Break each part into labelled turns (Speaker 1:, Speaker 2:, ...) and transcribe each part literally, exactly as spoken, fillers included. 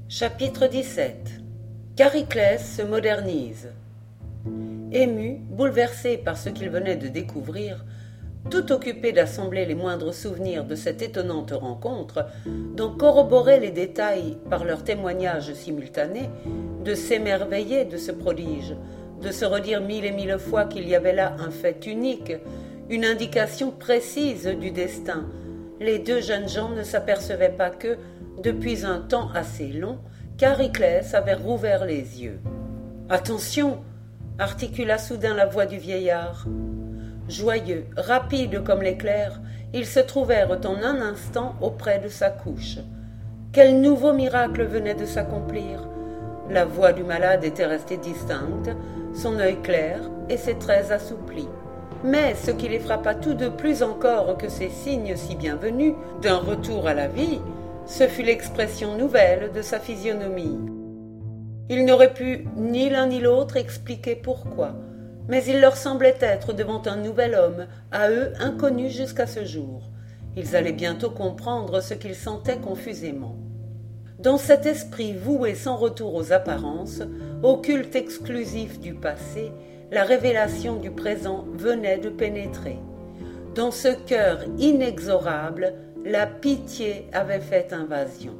Speaker 1: Chapitre dix-sept. Chariclès se modernise. Ému, bouleversé par ce qu'il venait de découvrir, tout occupé d'assembler les moindres souvenirs de cette étonnante rencontre, d'en corroborer les détails par leurs témoignages simultanés, de s'émerveiller de ce prodige, de se redire mille et mille fois qu'il y avait là un fait unique, une indication précise du destin, les deux jeunes gens ne s'apercevaient pas que, depuis un temps assez long, Chariclès avait rouvert les yeux. « Attention !» articula soudain la voix du vieillard. Joyeux, rapides comme l'éclair, ils se trouvèrent en un instant auprès de sa couche. Quel nouveau miracle venait de s'accomplir! La voix du malade était restée distincte, son œil clair et ses traits assouplis. Mais ce qui les frappa tous deux plus encore que ces signes si bienvenus d'un retour à la vie, ce fut l'expression nouvelle de sa physionomie. Ils n'auraient pu ni l'un ni l'autre expliquer pourquoi, mais il leur semblait être devant un nouvel homme, à eux inconnu jusqu'à ce jour. Ils allaient bientôt comprendre ce qu'ils sentaient confusément. Dans cet esprit voué sans retour aux apparences, au culte exclusif du passé, la révélation du présent venait de pénétrer. Dans ce cœur inexorable, la pitié avait fait invasion.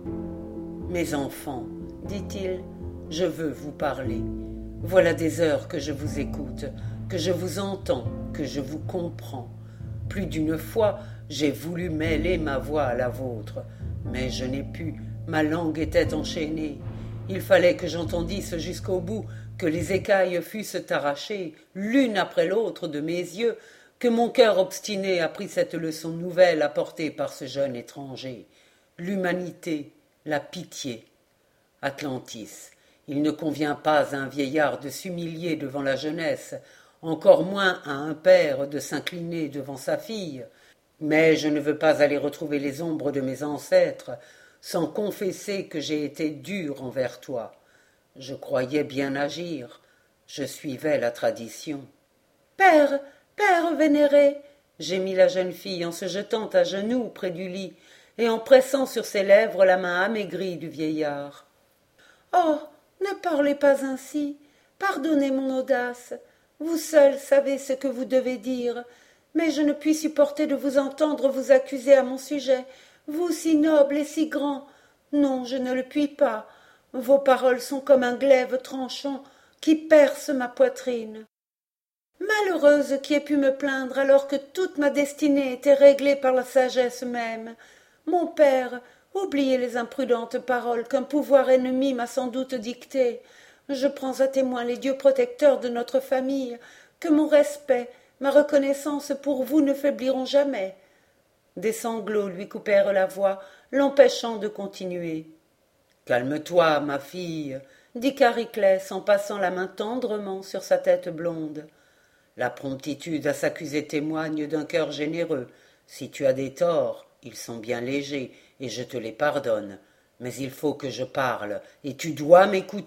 Speaker 1: « Mes enfants, dit-il, je veux vous parler. Voilà des heures que je vous écoute, que je vous entends, que je vous comprends. Plus d'une fois, j'ai voulu mêler ma voix à la vôtre, mais je n'ai pu, ma langue était enchaînée. Il fallait que j'entendisse jusqu'au bout, que les écailles fussent arrachées, l'une après l'autre de mes yeux, que mon cœur obstiné apprit cette leçon nouvelle apportée par ce jeune étranger. L'humanité, la pitié. Atlantis, il ne convient pas à un vieillard de s'humilier devant la jeunesse, encore moins à un père de s'incliner devant sa fille. Mais je ne veux pas aller retrouver les ombres de mes ancêtres sans confesser que j'ai été dur envers toi. Je croyais bien agir, je suivais la tradition. « Père, père vénéré !» gémit la jeune fille en se jetant à genoux près du lit et en pressant sur ses lèvres la main amaigrie du vieillard. « Oh, ne parlez pas ainsi, pardonnez mon audace, vous seul savez ce que vous devez dire, mais je ne puis supporter de vous entendre vous accuser à mon sujet, vous si noble et si grand. Non, je ne le puis pas. Vos paroles sont comme un glaive tranchant qui perce ma poitrine. Malheureuse qui ai pu me plaindre alors que toute ma destinée était réglée par la sagesse même. Mon père, oubliez les imprudentes paroles qu'un pouvoir ennemi m'a sans doute dictées. Je prends à témoin les dieux protecteurs de notre famille, que mon respect, ma reconnaissance pour vous ne faibliront jamais. Des sanglots lui coupèrent la voix, l'empêchant de continuer. « Calme-toi, ma fille, » dit Chariclès en passant la main tendrement sur sa tête blonde. « La promptitude à s'accuser témoigne d'un cœur généreux. Si tu as des torts, ils sont bien légers, et je te les pardonne. Mais il faut que je parle, et tu dois m'écouter. »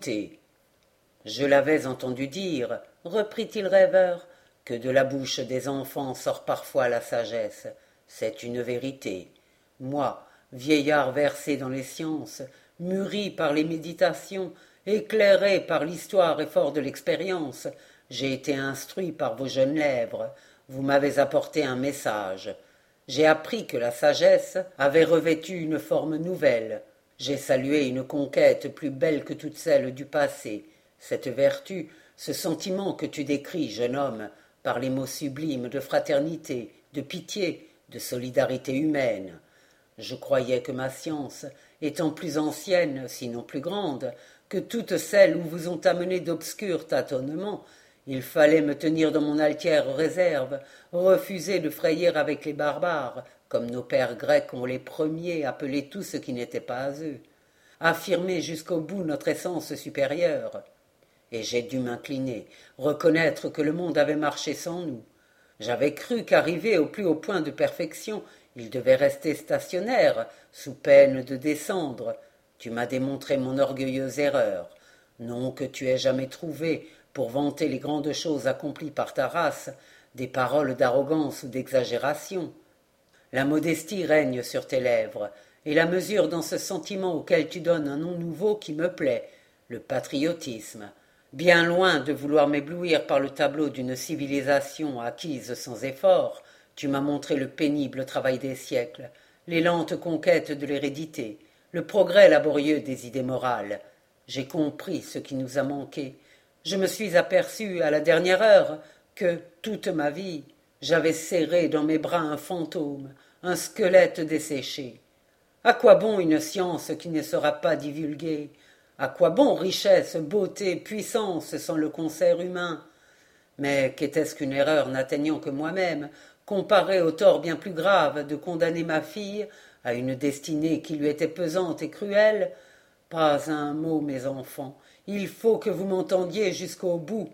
Speaker 1: « Je l'avais entendu dire, » reprit-il rêveur, « que de la bouche des enfants sort parfois la sagesse. C'est une vérité. Moi, vieillard versé dans les sciences, mûri par les méditations, éclairé par l'histoire et fort de l'expérience, j'ai été instruit par vos jeunes lèvres. Vous m'avez apporté un message. J'ai appris que la sagesse avait revêtu une forme nouvelle. J'ai salué une conquête plus belle que toutes celles du passé. Cette vertu, ce sentiment que tu décris, jeune homme, par les mots sublimes de fraternité, de pitié, de solidarité humaine. Je croyais que ma science, étant plus ancienne, sinon plus grande, que toutes celles où vous ont amené d'obscurs tâtonnements, il fallait me tenir dans mon altière réserve, refuser de frayer avec les barbares, comme nos pères grecs ont les premiers appelé tout ce qui n'était pas à eux, affirmer jusqu'au bout notre essence supérieure. Et j'ai dû m'incliner, reconnaître que le monde avait marché sans nous. J'avais cru qu'arrivé au plus haut point de perfection, il devait rester stationnaire, sous peine de descendre. Tu m'as démontré mon orgueilleuse erreur. Non que tu aies jamais trouvé, pour vanter les grandes choses accomplies par ta race, des paroles d'arrogance ou d'exagération. La modestie règne sur tes lèvres, et la mesure dans ce sentiment auquel tu donnes un nom nouveau qui me plaît, le patriotisme. Bien loin de vouloir m'éblouir par le tableau d'une civilisation acquise sans effort, tu m'as montré le pénible travail des siècles, les lentes conquêtes de l'hérédité, le progrès laborieux des idées morales. J'ai compris ce qui nous a manqué. Je me suis aperçu à la dernière heure que, toute ma vie, j'avais serré dans mes bras un fantôme, un squelette desséché. À quoi bon une science qui ne sera pas divulguée? À quoi bon richesse, beauté, puissance sans le concert humain? Mais qu'était-ce qu'une erreur n'atteignant que moi-même, comparée au tort bien plus grave de condamner ma fille à une destinée qui lui était pesante et cruelle? Pas un mot, mes enfants, il faut que vous m'entendiez jusqu'au bout.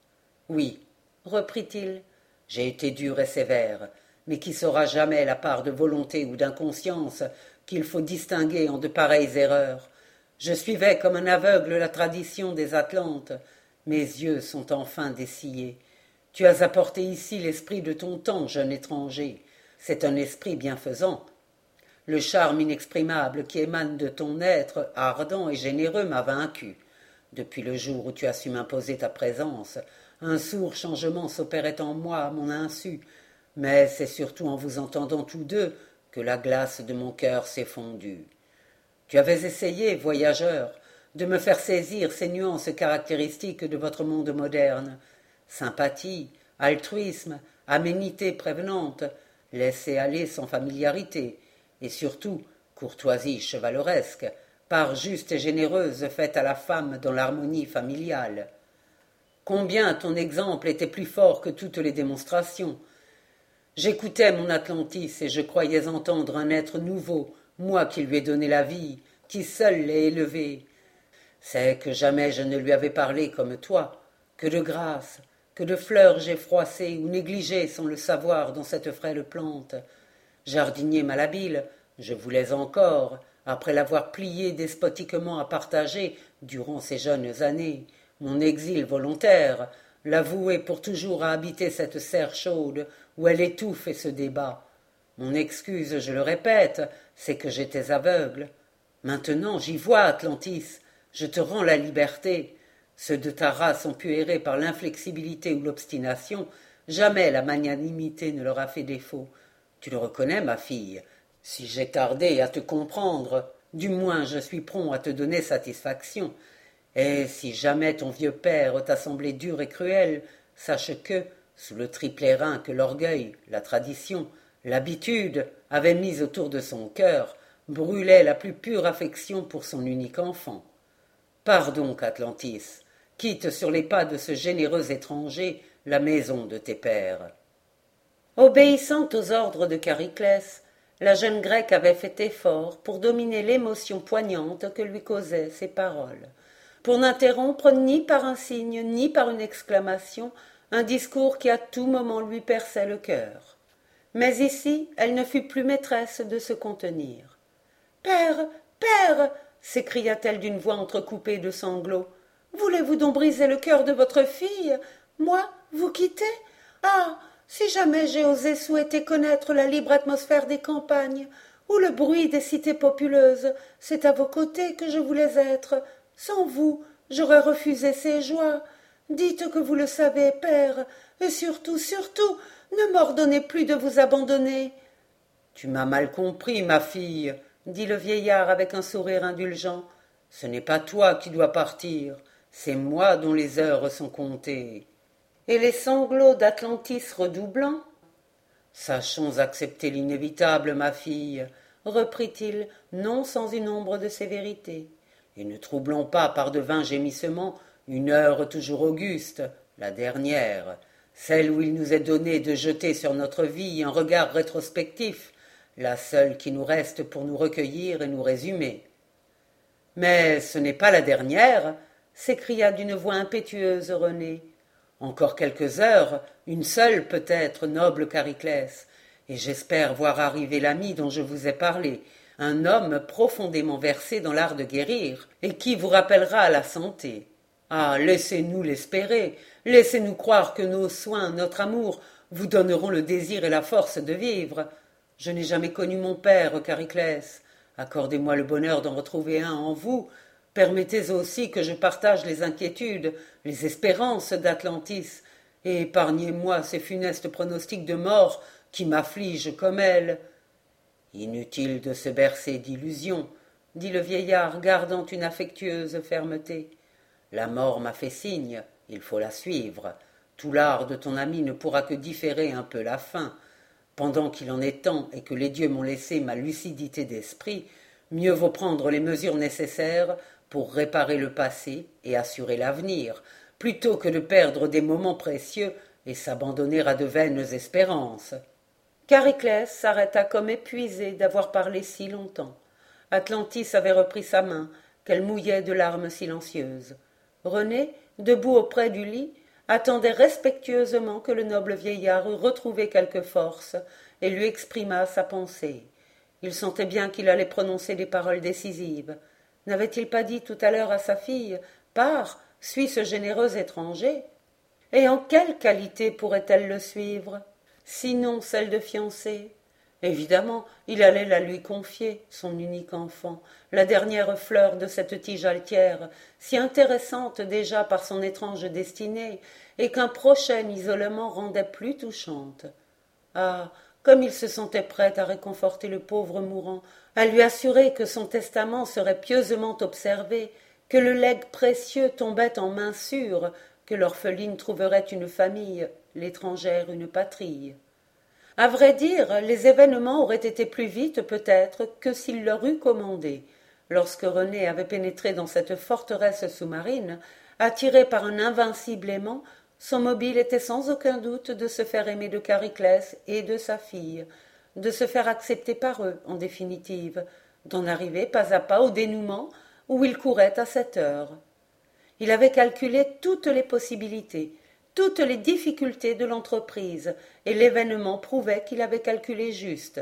Speaker 1: Oui, reprit-il, j'ai été dur et sévère, mais qui saura jamais la part de volonté ou d'inconscience qu'il faut distinguer en de pareilles erreurs? Je suivais comme un aveugle la tradition des Atlantes. Mes yeux sont enfin dessillés. Tu as apporté ici l'esprit de ton temps, jeune étranger. C'est un esprit bienfaisant. Le charme inexprimable qui émane de ton être ardent et généreux m'a vaincu. Depuis le jour où tu as su m'imposer ta présence, un sourd changement s'opérait en moi à mon insu, mais c'est surtout en vous entendant tous deux que la glace de mon cœur s'est fondue. Tu avais essayé, voyageur, de me faire saisir ces nuances caractéristiques de votre monde moderne. Sympathie, altruisme, aménité prévenante, laisser aller sans familiarité, et surtout courtoisie chevaleresque, part juste et généreuse faite à la femme dans l'harmonie familiale. Combien ton exemple était plus fort que toutes les démonstrations. J'écoutais mon Atlantis et je croyais entendre un être nouveau, moi qui lui ai donné la vie, qui seul l'ai élevé. C'est que jamais je ne lui avais parlé comme toi, que de grâce, que de fleurs j'ai froissées ou négligées sans le savoir dans cette frêle plante. Jardinier malhabile, je voulais encore, après l'avoir plié despotiquement à partager, durant ces jeunes années, mon exil volontaire, l'avouer pour toujours à habiter cette serre chaude où elle étouffe et se débat. Mon excuse, je le répète, c'est que j'étais aveugle. Maintenant j'y vois, Atlantis, je te rends la liberté. Ceux de ta race ont pu errer par l'inflexibilité ou l'obstination, jamais la magnanimité ne leur a fait défaut. Tu le reconnais, ma fille. Si j'ai tardé à te comprendre, du moins je suis prompt à te donner satisfaction. Et si jamais ton vieux père t'a semblé dur et cruel, sache que, sous le triple airain que l'orgueil, la tradition, l'habitude avaient mis autour de son cœur, brûlait la plus pure affection pour son unique enfant. Pars donc, Atlantis, quitte sur les pas de ce généreux étranger la maison de tes pères. Obéissant aux ordres de Chariclès, la jeune grecque avait fait effort pour dominer l'émotion poignante que lui causaient ces paroles, pour n'interrompre ni par un signe ni par une exclamation un discours qui à tout moment lui perçait le cœur. Mais ici elle ne fut plus maîtresse de se contenir. « Père, père !» s'écria-t-elle d'une voix entrecoupée de sanglots. « Voulez-vous donc briser le cœur de votre fille? Moi, vous quitter? Ah, si jamais j'ai osé souhaiter connaître la libre atmosphère des campagnes ou le bruit des cités populeuses, c'est à vos côtés que je voulais être. Sans vous, j'aurais refusé ces joies. Dites que vous le savez, père, et surtout, surtout, ne m'ordonnez plus de vous abandonner. »« Tu m'as mal compris, ma fille, » dit le vieillard avec un sourire indulgent. « Ce n'est pas toi qui dois partir, c'est moi dont les heures sont comptées. » Et les sanglots d'Atlantis redoublant. « Sachons accepter l'inévitable, ma fille, » reprit-il, non sans une ombre de sévérité, « et ne troublons pas par de vains gémissements une heure toujours auguste, la dernière, celle où il nous est donné de jeter sur notre vie un regard rétrospectif, la seule qui nous reste pour nous recueillir et nous résumer. »« Mais ce n'est pas la dernière, » s'écria d'une voix impétueuse René. « Encore quelques heures, une seule peut-être, noble Chariclès, et j'espère voir arriver l'ami dont je vous ai parlé, un homme profondément versé dans l'art de guérir, et qui vous rappellera à la santé. Ah, laissez-nous l'espérer, laissez-nous croire que nos soins, notre amour, vous donneront le désir et la force de vivre. Je n'ai jamais connu mon père, Chariclès. Accordez-moi le bonheur d'en retrouver un en vous. Permettez aussi que je partage les inquiétudes, les espérances d'Atlantis, et épargnez-moi ces funestes pronostics de mort qui m'affligent comme elle. Inutile de se bercer d'illusions, dit le vieillard, gardant une affectueuse fermeté. La mort m'a fait signe, il faut la suivre. Tout l'art de ton ami ne pourra que différer un peu la fin. Pendant qu'il en est temps et que les dieux m'ont laissé ma lucidité d'esprit, mieux vaut prendre les mesures nécessaires pour réparer le passé et assurer l'avenir, plutôt que de perdre des moments précieux et s'abandonner à de vaines espérances. Chariclès s'arrêta comme épuisé d'avoir parlé si longtemps. Atlantis avait repris sa main, qu'elle mouillait de larmes silencieuses. René, debout auprès du lit, attendait respectueusement que le noble vieillard eût retrouvé quelque force et lui exprimât sa pensée. Il sentait bien qu'il allait prononcer des paroles décisives. N'avait-il pas dit tout à l'heure à sa fille « Pars, suis ce généreux étranger » Et en quelle qualité pourrait-elle le suivre, sinon celle de fiancée? Évidemment, il allait la lui confier, son unique enfant, la dernière fleur de cette tige altière, si intéressante déjà par son étrange destinée, et qu'un prochain isolement rendait plus touchante. Ah, comme il se sentait prêt à réconforter le pauvre mourant, à lui assurer que son testament serait pieusement observé, que le legs précieux tombait en main sûre, que l'orpheline trouverait une famille, l'étrangère une patrie. À vrai dire, les événements auraient été plus vite peut-être que s'il leur eût commandé. Lorsque René avait pénétré dans cette forteresse sous-marine, attiré par un invincible aimant, son mobile était sans aucun doute de se faire aimer de Chariclès et de sa fille, de se faire accepter par eux, en définitive, d'en arriver pas à pas au dénouement où il courait à cette heure. Il avait calculé toutes les possibilités, toutes les difficultés de l'entreprise, et l'événement prouvait qu'il avait calculé juste.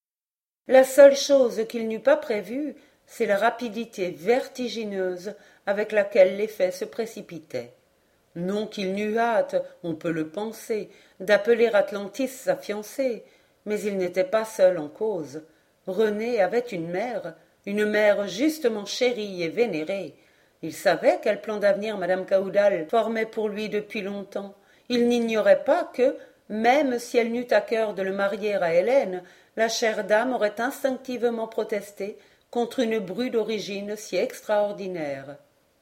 Speaker 1: La seule chose qu'il n'eût pas prévue, c'est la rapidité vertigineuse avec laquelle les faits se précipitaient. Non qu'il n'eût hâte, on peut le penser, d'appeler Atlantis sa fiancée, mais il n'était pas seul en cause. René avait une mère, une mère justement chérie et vénérée. Il savait quel plan d'avenir madame Caoudal formait pour lui depuis longtemps. Il n'ignorait pas que, même si elle n'eut à cœur de le marier à Hélène, la chère dame aurait instinctivement protesté contre une bru d'origine si extraordinaire.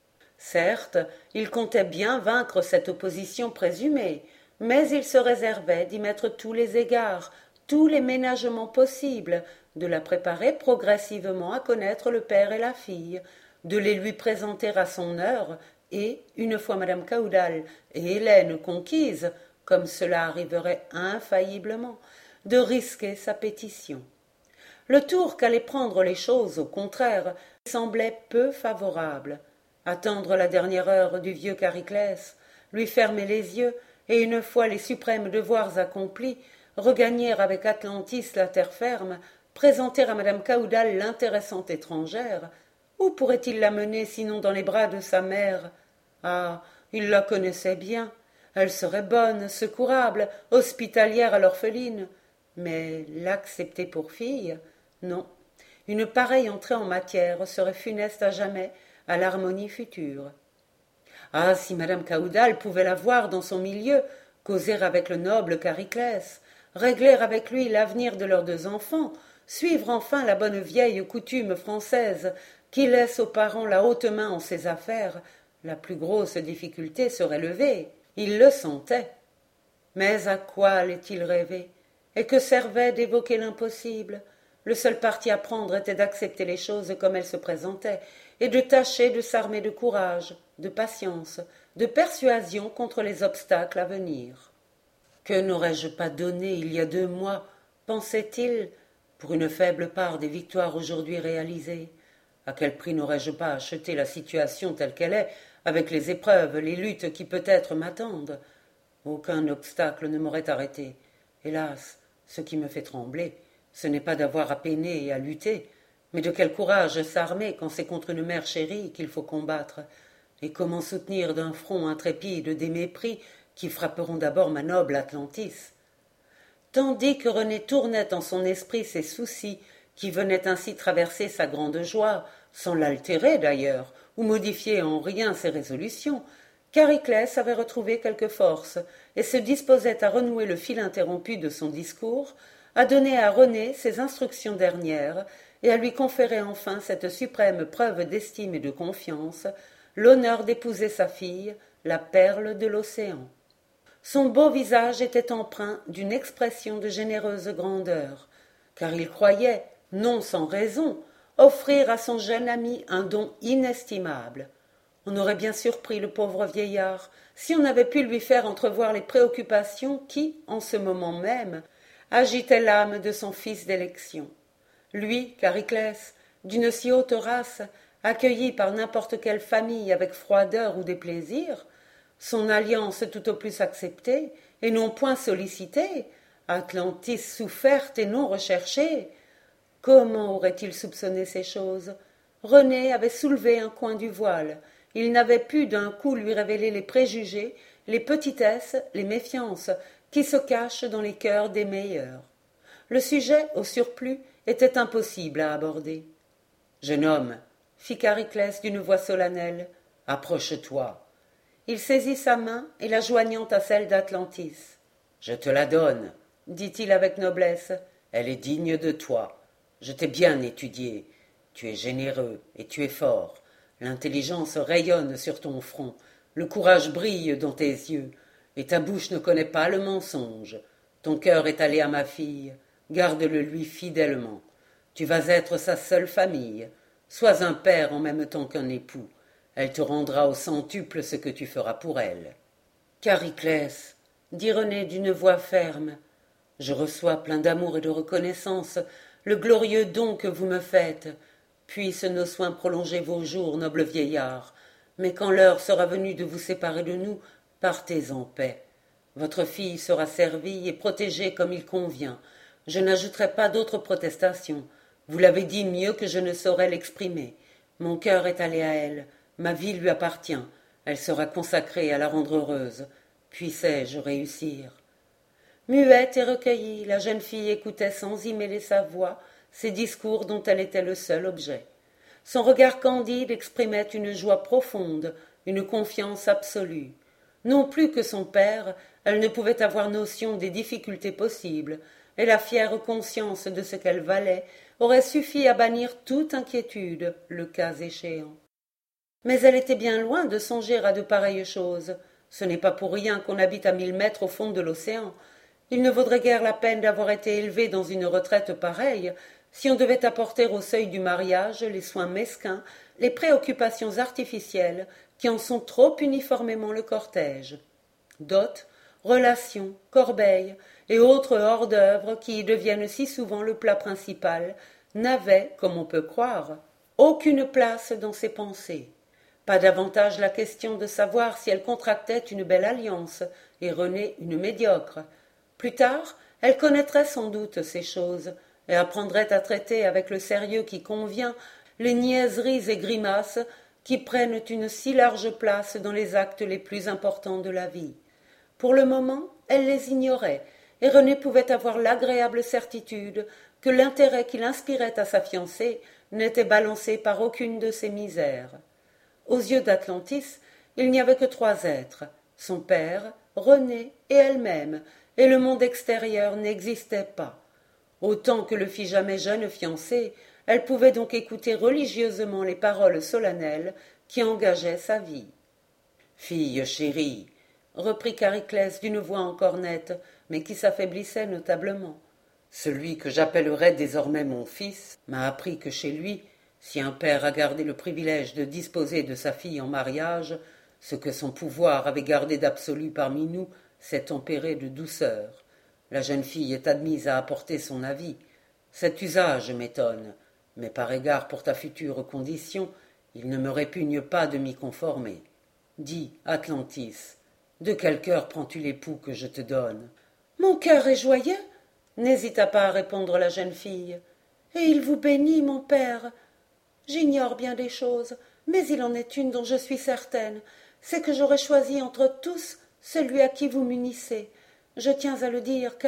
Speaker 1: Certes, il comptait bien vaincre cette opposition présumée, mais il se réservait d'y mettre tous les égards, tous les ménagements possibles, de la préparer progressivement à connaître le père et la fille, de les lui présenter à son heure, et, une fois madame Caoudal et Hélène conquises, comme cela arriverait infailliblement, de risquer sa pétition. Le tour qu'allaient prendre les choses, au contraire, semblait peu favorable. Attendre la dernière heure du vieux Chariclès, lui fermer les yeux, et une fois les suprêmes devoirs accomplis, regagner avec Atlantis la terre ferme, présenter à madame Caoudal l'intéressante étrangère. Où pourrait-il la mener sinon dans les bras de sa mère? Ah, il la connaissait bien. Elle serait bonne, secourable, hospitalière à l'orpheline. Mais l'accepter pour fille? Non. Une pareille entrée en matière serait funeste à jamais à l'harmonie future. Ah, si madame Caoudal pouvait la voir dans son milieu, causer avec le noble Chariclès, régler avec lui l'avenir de leurs deux enfants, suivre enfin la bonne vieille coutume française qui laisse aux parents la haute main en ses affaires, la plus grosse difficulté serait levée. Il le sentait. Mais à quoi allait-il rêver? Et que servait d'évoquer l'impossible? Le seul parti à prendre était d'accepter les choses comme elles se présentaient, et de tâcher de s'armer de courage, de patience, de persuasion contre les obstacles à venir. Que n'aurais-je pas donné il y a deux mois, pensait-il, pour une faible part des victoires aujourd'hui réalisées? À quel prix n'aurais-je pas acheté la situation telle qu'elle est, avec les épreuves, les luttes qui peut-être m'attendent? Aucun obstacle ne m'aurait arrêté. Hélas, ce qui me fait trembler, ce n'est pas d'avoir à peiner et à lutter, mais de quel courage s'armer quand c'est contre une mère chérie qu'il faut combattre, et comment soutenir d'un front intrépide des mépris qui frapperont d'abord ma noble Atlantis. Tandis que René tournait en son esprit ses soucis, qui venaient ainsi traverser sa grande joie, sans l'altérer d'ailleurs, ou modifier en rien ses résolutions, Chariclès avait retrouvé quelque force, et se disposait à renouer le fil interrompu de son discours, à donner à René ses instructions dernières, et à lui conférer enfin cette suprême preuve d'estime et de confiance, l'honneur d'épouser sa fille, la perle de l'océan. Son beau visage était empreint d'une expression de généreuse grandeur, car il croyait, non sans raison, offrir à son jeune ami un don inestimable. On aurait bien surpris le pauvre vieillard si on avait pu lui faire entrevoir les préoccupations qui, en ce moment même, agitaient l'âme de son fils d'élection. Lui, Chariclès, d'une si haute race, accueilli par n'importe quelle famille avec froideur ou déplaisir, son alliance tout au plus acceptée, et non point sollicitée, Atlantis soufferte et non recherchée. Comment aurait-il soupçonné ces choses? René avait soulevé un coin du voile. Il n'avait pu d'un coup lui révéler les préjugés, les petitesses, les méfiances qui se cachent dans les cœurs des meilleurs. Le sujet, au surplus, était impossible à aborder. « Jeune homme, » fit Chariclès d'une voix solennelle, « approche-toi. » Il saisit sa main et la joignant à celle d'Atlantis. « Je te la donne, » dit-il avec noblesse, « elle est digne de toi. Je t'ai bien étudié. Tu es généreux et tu es fort. L'intelligence rayonne sur ton front, le courage brille dans tes yeux, et ta bouche ne connaît pas le mensonge. Ton cœur est allé à ma fille, garde-le lui fidèlement. Tu vas être sa seule famille. Sois un père en même temps qu'un époux. Elle te rendra au centuple ce que tu feras pour elle. »« Chariclès, » dit René d'une voix ferme, « je reçois plein d'amour et de reconnaissance le glorieux don que vous me faites. Puissent nos soins prolonger vos jours, noble vieillard, mais quand l'heure sera venue de vous séparer de nous, partez en paix. Votre fille sera servie et protégée comme il convient. Je n'ajouterai pas d'autres protestations. Vous l'avez dit mieux que je ne saurais l'exprimer. Mon cœur est allé à elle. Ma vie lui appartient. Elle sera consacrée à la rendre heureuse. Puissais-je réussir? » Muette et recueillie, la jeune fille écoutait sans y mêler sa voix ces discours dont elle était le seul objet. Son regard candide exprimait une joie profonde, une confiance absolue. Non plus que son père, elle ne pouvait avoir notion des difficultés possibles, et la fière conscience de ce qu'elle valait aurait suffi à bannir toute inquiétude, le cas échéant. Mais elle était bien loin de songer à de pareilles choses. Ce n'est pas pour rien qu'on habite à mille mètres au fond de l'océan. Il ne vaudrait guère la peine d'avoir été élevé dans une retraite pareille si on devait apporter au seuil du mariage les soins mesquins, les préoccupations artificielles qui en sont trop uniformément le cortège. Dot, relations, corbeilles et autres hors-d'œuvre qui y deviennent si souvent le plat principal n'avaient, comme on peut croire, aucune place dans ses pensées. Pas davantage la question de savoir si elle contractait une belle alliance et René une médiocre. Plus tard, elle connaîtrait sans doute ces choses et apprendrait à traiter avec le sérieux qui convient les niaiseries et grimaces qui prennent une si large place dans les actes les plus importants de la vie. Pour le moment, elle les ignorait, et René pouvait avoir l'agréable certitude que l'intérêt qu'il inspirait à sa fiancée n'était balancé par aucune de ses misères. Aux yeux d'Atlantis, il n'y avait que trois êtres, son père, René et elle-même, et le monde extérieur n'existait pas. Autant que le fit jamais jeune fiancé, elle pouvait donc écouter religieusement les paroles solennelles qui engageaient sa vie. « Fille chérie, » reprit Chariclès d'une voix encore nette, mais qui s'affaiblissait notablement, « celui que j'appellerai désormais mon fils m'a appris que chez lui, si un père a gardé le privilège de disposer de sa fille en mariage, ce que son pouvoir avait gardé d'absolu parmi nous s'est tempéré de douceur. La jeune fille est admise à apporter son avis. Cet usage m'étonne, mais par égard pour ta future condition, il ne me répugne pas de m'y conformer. Dis, Atlantis, de quel cœur prends-tu l'époux que je te donne? »« Mon cœur est joyeux, » n'hésita pas à répondre la jeune fille, « et il vous bénit, mon père. J'ignore bien des choses, mais il en est une dont je suis certaine, c'est que j'aurais choisi entre tous celui à qui vous m'unissez. Je tiens à le dire, car,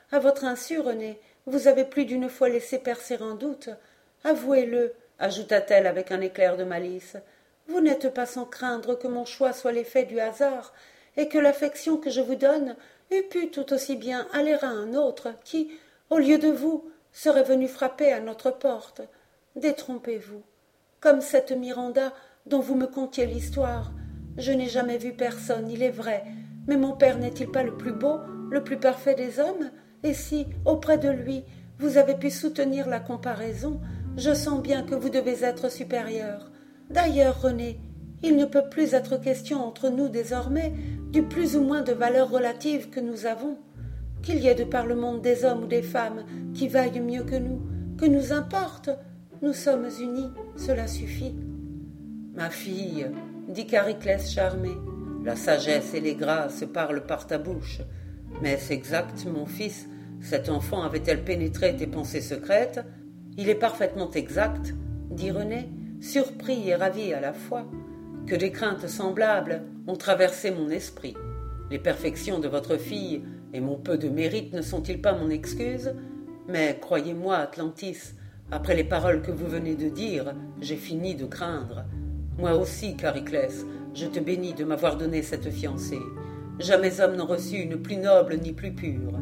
Speaker 1: À votre insu, René, vous avez plus d'une fois laissé percer un doute. Avouez-le, ajouta-t-elle avec un éclair de malice. Vous n'êtes pas sans craindre que mon choix soit l'effet du hasard, et que l'affection que je vous donne eût pu tout aussi bien aller à un autre qui, au lieu de vous, serait venu frapper à notre porte. Détrompez-vous. Comme cette Miranda dont vous me contiez l'histoire. Je n'ai jamais vu personne, il est vrai, mais mon père n'est-il pas le plus beau, le plus parfait des hommes? Et si, auprès de lui, vous avez pu soutenir la comparaison, je sens bien que vous devez être supérieur. D'ailleurs, René, il ne peut plus être question entre nous désormais du plus ou moins de valeur relative que nous avons. Qu'il y ait de par le monde des hommes ou des femmes qui vaillent mieux que nous, que nous importe? Nous sommes unis, cela suffit. Ma fille, dit Chariclès charmé, la sagesse et les grâces parlent par ta bouche. Mais est-ce exact, mon fils? Cet enfant avait-elle pénétré tes pensées secrètes? Il est parfaitement exact, dit René, surpris et ravi à la fois, que des craintes semblables ont traversé mon esprit. Les perfections de votre fille et mon peu de mérite ne sont-ils pas mon excuse? Mais croyez-moi, Atlantis, après les paroles que vous venez de dire, j'ai fini de craindre. Moi aussi, Chariclès, je te bénis de m'avoir donné cette fiancée. Jamais homme n'en reçut une plus noble ni plus pure.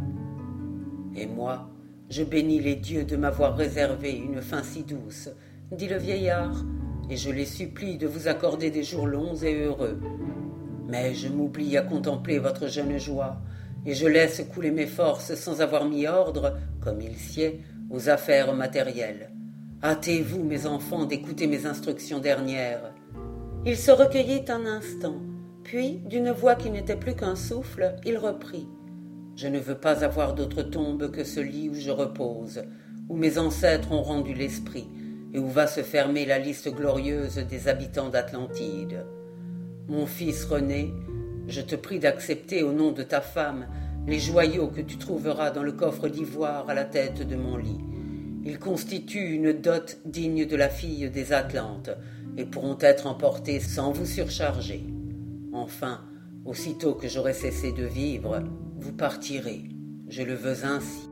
Speaker 1: Et moi, je bénis les dieux de m'avoir réservé une fin si douce, dit le vieillard, et je les supplie de vous accorder des jours longs et heureux. Mais je m'oublie à contempler votre jeune joie, et je laisse couler mes forces sans avoir mis ordre, comme il sied, aux affaires matérielles. Hâtez-vous, mes enfants, d'écouter mes instructions dernières. Il se recueillit un instant, puis, d'une voix qui n'était plus qu'un souffle, il reprit. Je ne veux pas avoir d'autre tombe que ce lit où je repose, où mes ancêtres ont rendu l'esprit, et où va se fermer la liste glorieuse des habitants d'Atlantide. Mon fils René, je te prie d'accepter au nom de ta femme les joyaux que tu trouveras dans le coffre d'ivoire à la tête de mon lit. Ils constituent une dot digne de la fille des Atlantes, et pourront être emportés sans vous surcharger. Enfin, aussitôt que j'aurai cessé de vivre, vous partirez. Je le veux ainsi.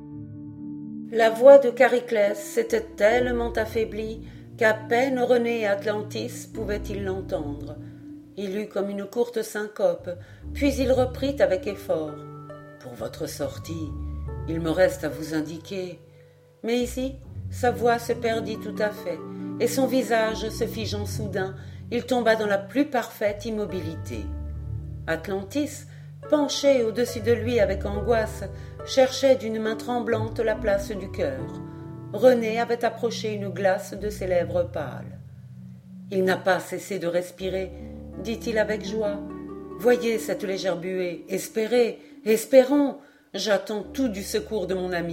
Speaker 1: La voix de Chariclès s'était tellement affaiblie qu'à peine René et Atlantis pouvaient-ils l'entendre. Il eut comme une courte syncope, puis il reprit avec effort. Pour votre sortie, il me reste à vous indiquer. Mais ici, sa voix se perdit tout à fait, et son visage se figeant soudain, il tomba dans la plus parfaite immobilité. Atlantis, penché au-dessus de lui avec angoisse, cherchait d'une main tremblante la place du cœur. René avait approché une glace de ses lèvres pâles. « Il n'a pas cessé de respirer, » dit-il avec joie. « Voyez cette légère buée, espérez, espérons, j'attends tout du secours de mon ami. »